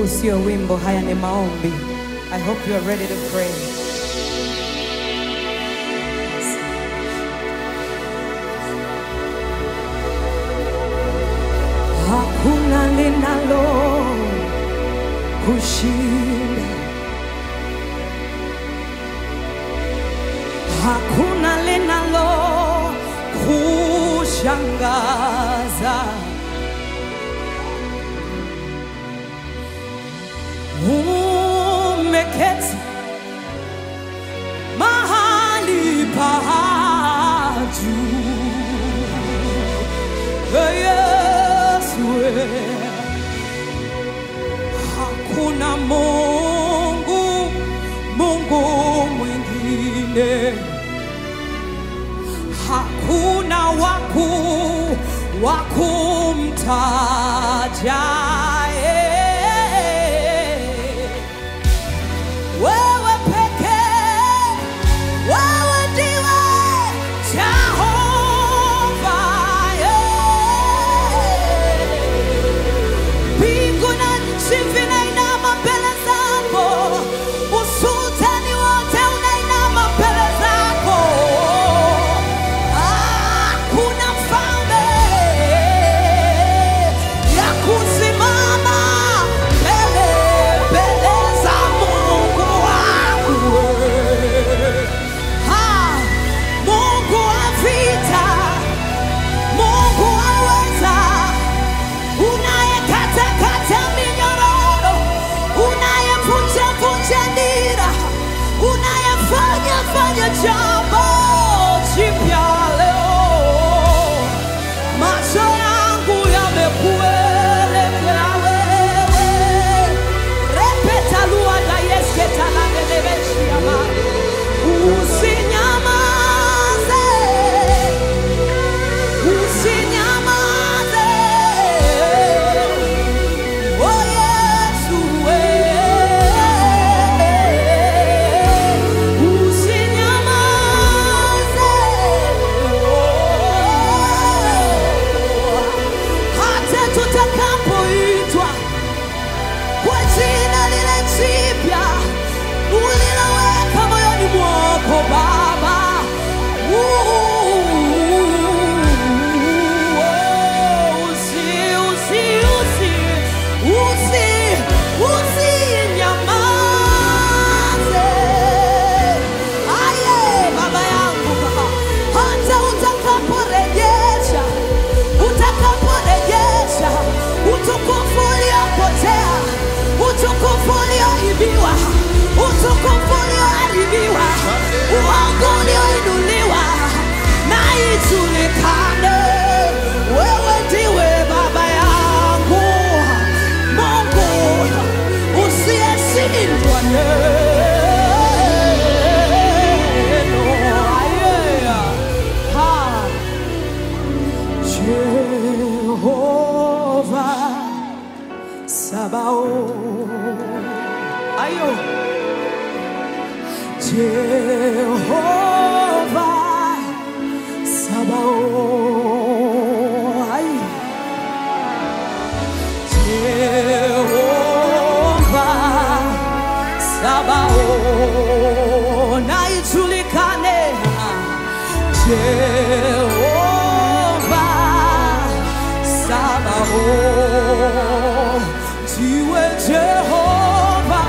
sio wimbo, haya ni maombi. I hope you are ready to pray. Hakuna linalo kushinda, hakuna linalo kushangaza. Umeketi mahali pa juu, Yesu, hakuna Mungu mwingine, hakuna wa kumtaja. Wewe pekee, wewe ndiwe Jehova. Mbingu na nchi vinainama mbele zako, usultani wote unainama mbele zako. Hakuna mfalme ya kusimama mbele za Mungu wangu. Mungu wa vita, Mungu aweza, unayekatakata minyororo, unayevunja nira, unayefanya jambo jipya leo. Macho yangu yamekuelekea wewe. Repeta lua da yesketa la nelebeshi ama. Usinyamaze, usinyamaze. Oh Yesu, usinyamaze. Hata tutakapoitwa kwa jina lile jipya uliloweka moyoni mwako Baba. Usinyamaze. Aye, Baba yangu, hata utakaporejesha utukufu uliopotea, utukufu ulioibiwa, utukufu ulioharibiwa, uongo ulioinuliwa, na ijulikane wewe ndiwe Baba yangu, Mungu usiyeshindwa neno. Jehova Sabaoth, ayo, Jehova Sabaoth, ay, Jehova Sabaoth, na ijulikane Jehova Sabaoth, ndiwe Jehova.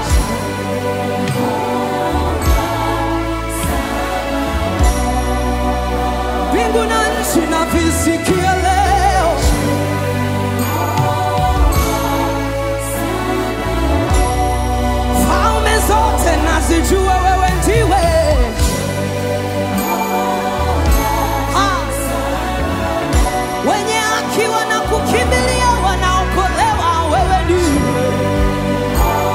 Mbingu na nchi na visikie leo, falme zote nazijue wewe ndiwe. Wenye haki wanakukimbilia, wanaokolewa, wewe ndiwe.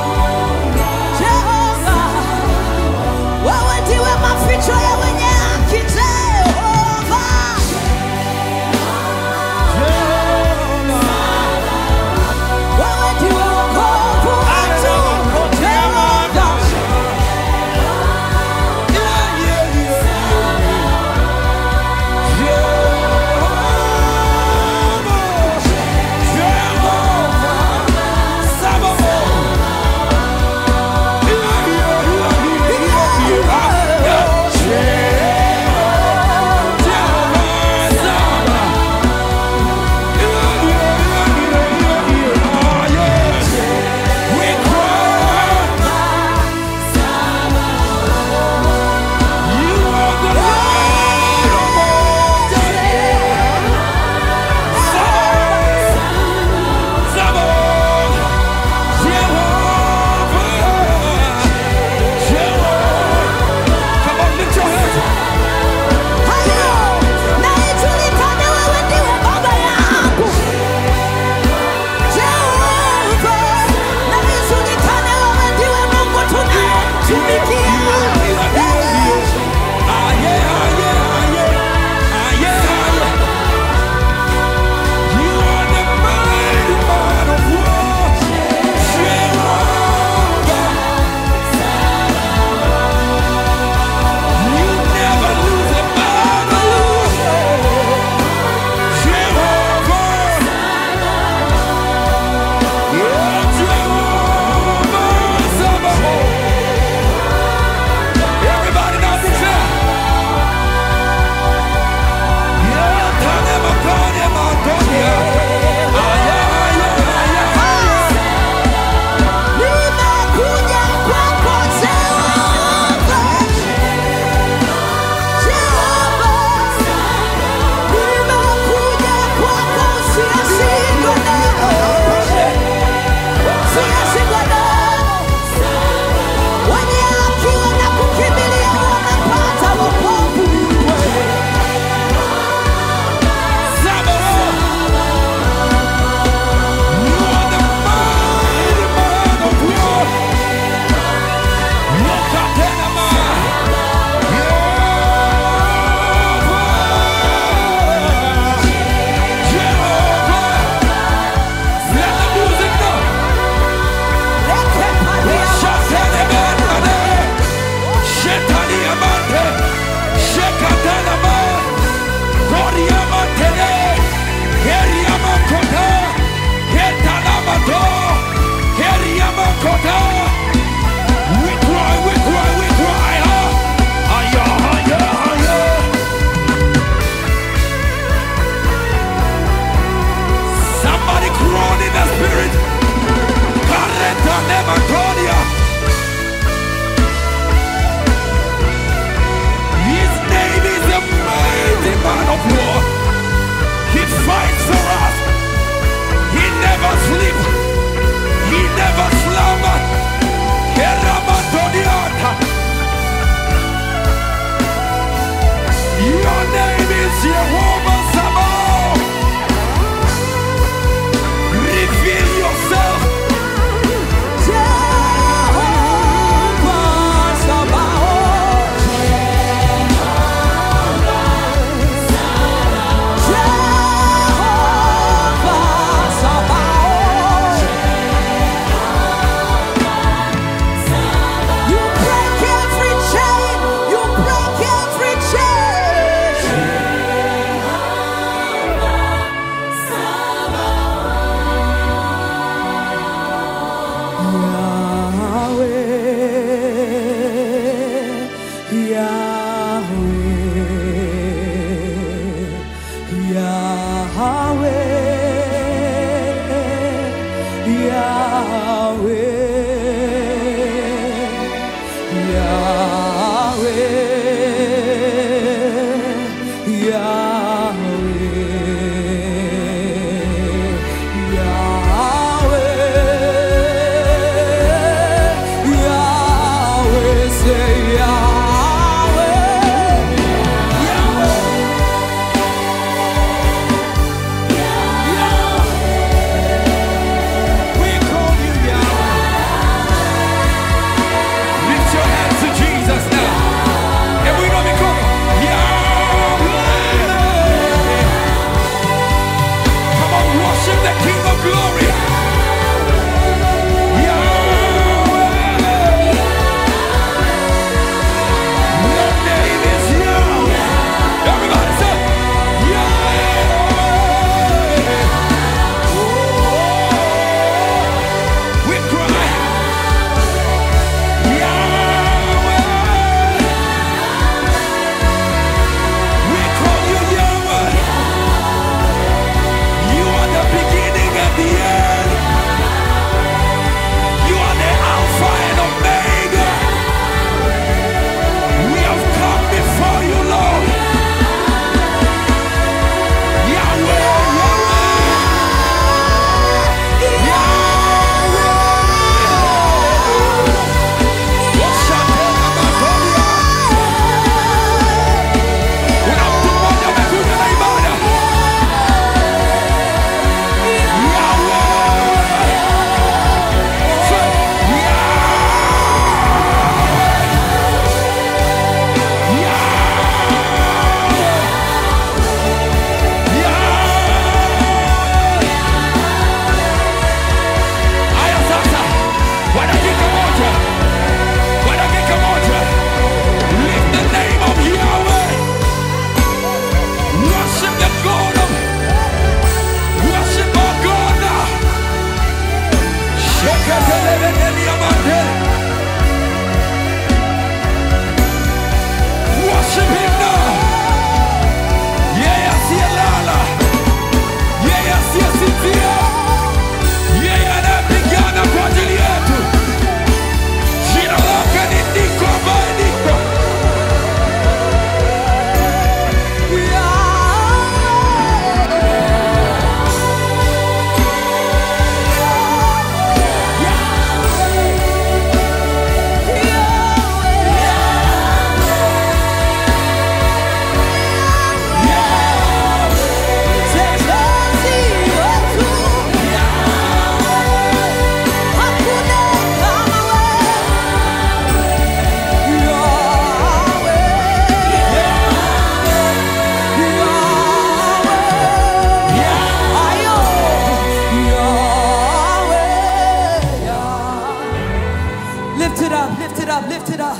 up, lift it up, lift it up.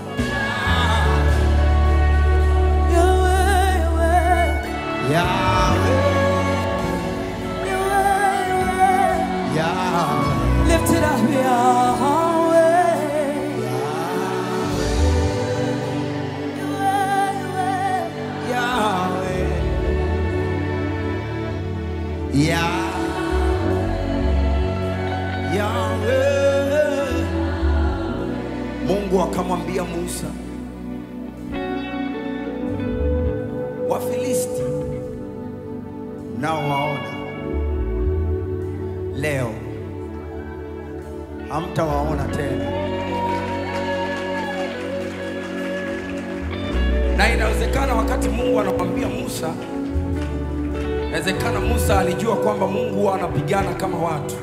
Yahweh, Yahweh. Yahweh. Yahweh, Yahweh. lift it up, Yahweh. Yahweh. Mungu akamwambia Musa, Wafilisti nao waona leo, hamtawaona tena. Na inawezekana wakati Mungu anamwambia Musa, inawezekana Musa alijua kwamba Mungu anapigana kama watu,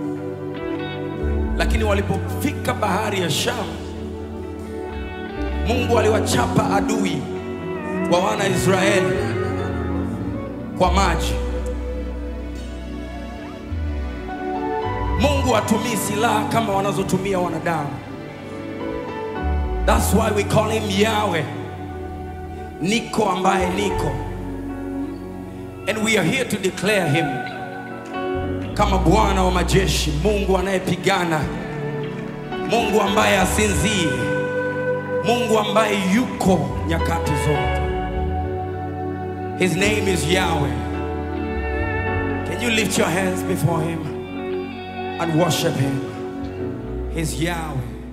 lakini walipofika bahari ya Shamu, Mungu aliwachapa adui wa wana Israeli kwa maji. Mungu hatumii silaha kama wanazotumia wanadamu. That's why we call him Yahweh, niko ambaye niko. And we are here to declare him kama Bwana wa majeshi, Mungu anayepigana, Mungu ambaye asinzii, Mungu ambaye yuko nyakati zote. His name is Yahweh. Can you lift your hands before him and worship him? He's Yahweh.